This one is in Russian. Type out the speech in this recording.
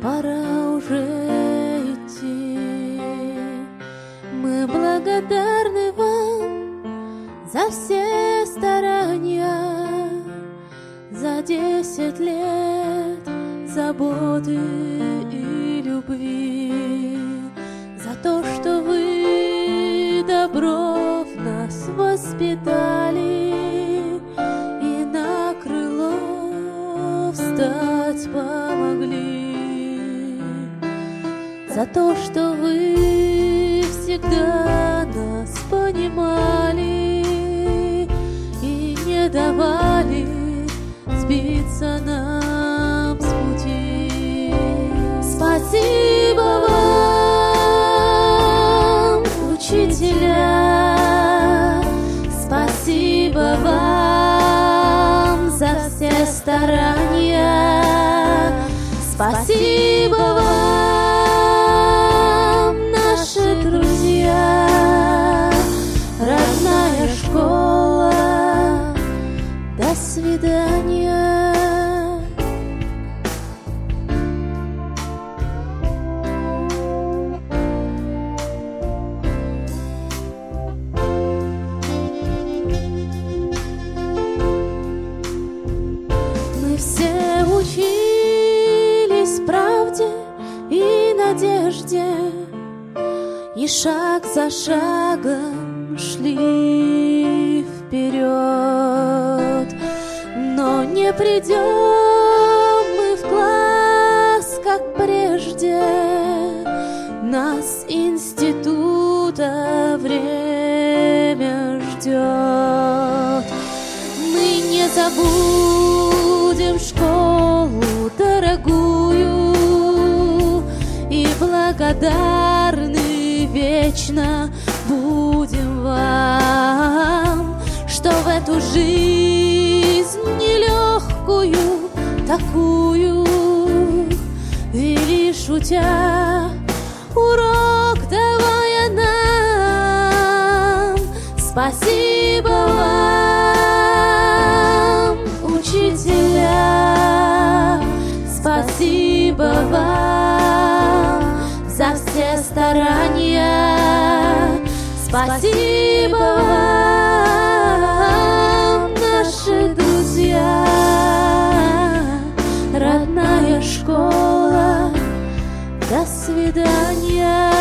пора уже идти. Мы благодарны вам за все старания, за 10 лет заботы и любви, за то, что вы добро в нас воспитали и на крыло встать помогли, за то, что вы всегда нас понимали и не давали сбиться нам с пути. Спасибо вам, учителя, спасибо вам за все старания, спасибо вам, наши друзья, родная школа. До свидания. Мы все учились правде и надежде, и шаг за шагом шли вперед. Но не придем мы в класс, как прежде, нас института время ждет. Мы не забудем школу дорогую и благодарны вечно будем вам, что в эту жизнь нелегкую такую вели, шутя, урок давая нам. Спасибо вам, учителя, спасибо вам за все старания, спасибо вам, наши друзья, родная школа. До свидания.